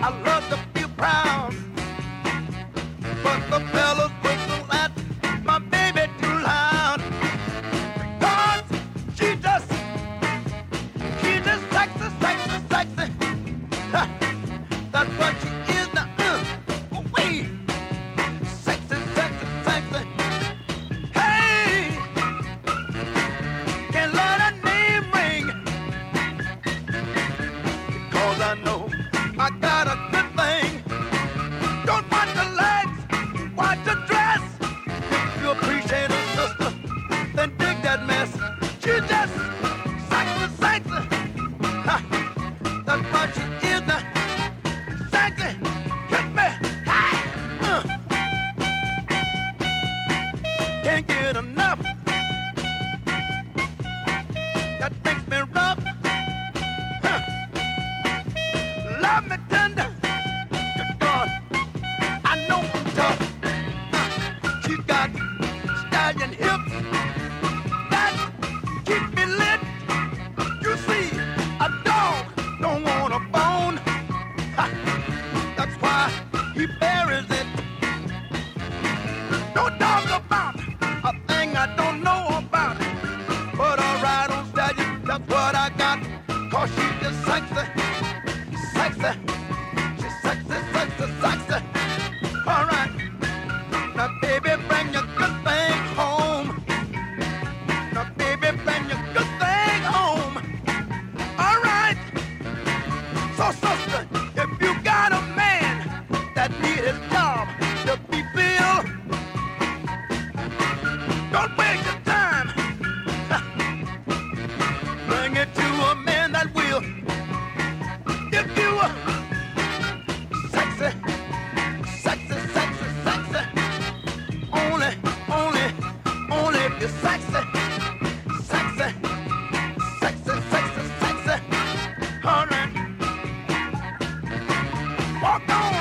love to feel proud, but the fellas whistle at my baby too loud. Cause she just sexy, sexy, sexy. Ha, that's what she is now. Wait, sexy, sexy, sexy. Hey, can't let her name ring, cause I know I got a good thing. Don't watch the legs, watch the dress. If you appreciate her sister, then dig that mess. She just sexy, sexy. Ha, that's what she is now. Sexy, hit me. Hey, can't get enough. That makes me rough. Huh. Love me tender. Good God, I know I'm tough. She's got stallion hips that keep me lit. You see, a dog don't want a bone. Ha, that's why he buries it. No dog about a thing I don't know about. But I ride on stallion, that's what I got. Cause she's just sexy, sexy. She's sexy, sexy, sexy. All right, now baby, bring your good thing home. Now baby, bring your good thing home. All right. So sister, if you got a man that need his job to be filled, don't waste your time. Bring it to a man that will. If you are sexy, sexy, sexy, sexy, only if you're sexy, sexy, sexy, sexy, sexy. All right, walk on.